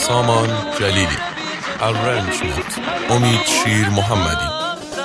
سامان جلیلی. Arrangement امید شیر محمدی.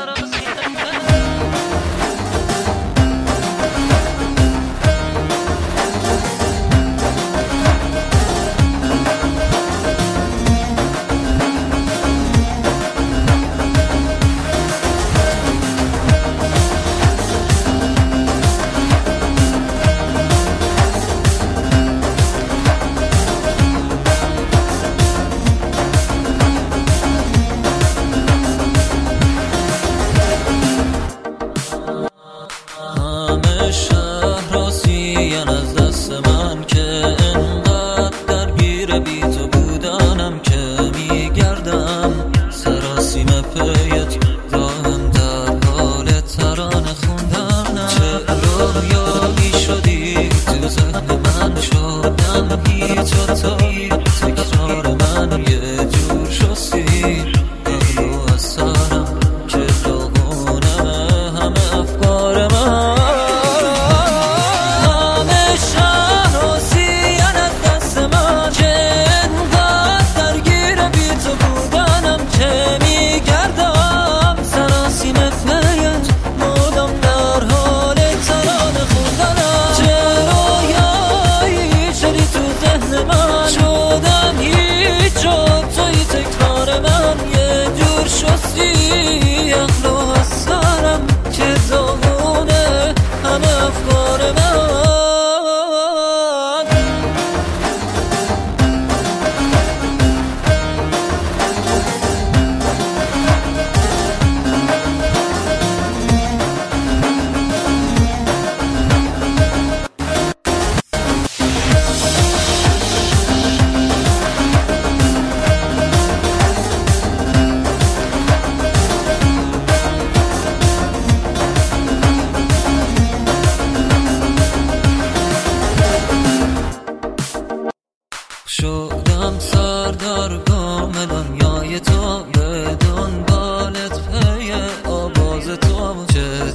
شدم سردار کامل دنیای تو، به دنبالت پی آواز تو. چه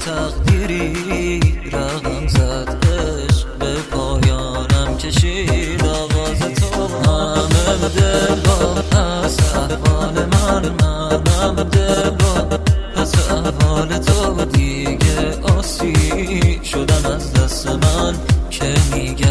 تقدیری رقم زد عشق به پایانم کشید آواز تو. همه دل با از احوال منم دل با از احوال تو. دیگه آسی شدم از دست من که میگه